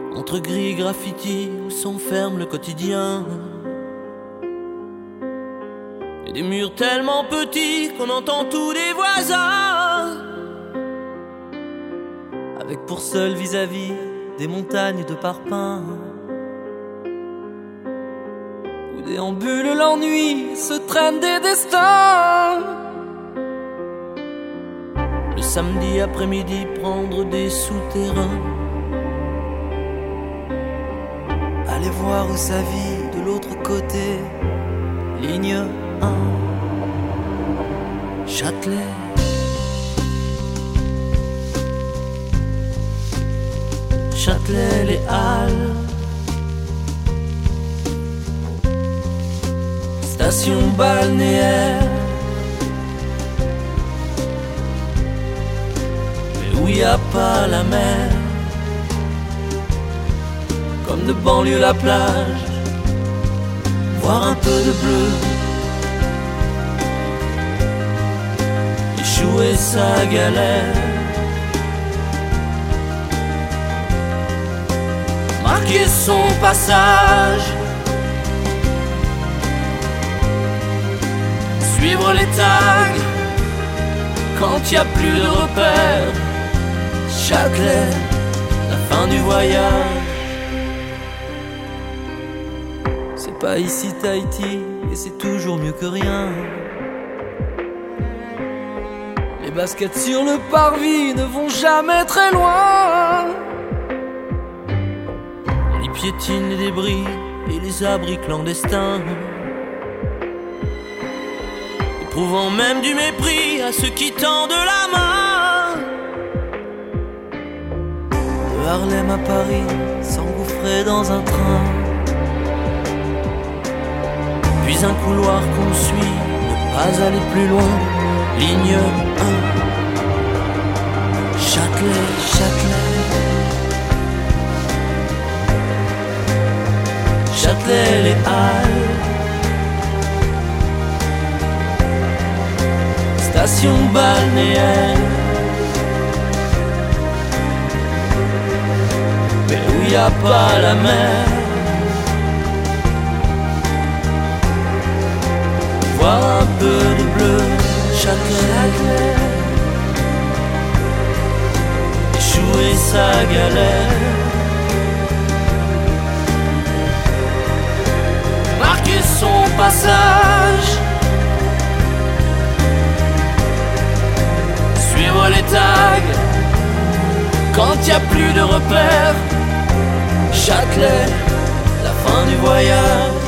Entre gris graffiti où s'enferme le quotidien, et des murs tellement petits qu'on entend tous les voisins, avec pour seul vis-à-vis des montagnes de parpaings, où déambule l'ennui, se traînent des destins. Le samedi après-midi, prendre des souterrains, aller voir où ça vit de l'autre côté, ligne 1, Châtelet. Châtelet, les Halles, station balnéaire, mais où y a pas la mer. Comme de banlieue la plage, voir un peu de bleu, échouer sa galère, marquer son passage, suivre les tags quand y a plus de repères. Châtelet, la fin du voyage. C'est pas ici Tahiti, et c'est toujours mieux que rien. Les baskets sur le parvis ne vont jamais très loin. On y piétine les débris et les abris clandestins, éprouvant même du mépris à ceux qui tendent la main. De Harlem à Paris, s'engouffrer dans un train, puis un couloir qu'on suit, ne pas aller plus loin, ligne 1, Châtelet, Châtelet. Châtelet, les Halles, station balnéaire, mais où y a pas la mer. Voir un peu de bleu, Châtelet, échouer sa galère, marquer son passage, suivre les tags quand y a plus de repères. Châtelet, la fin du voyage.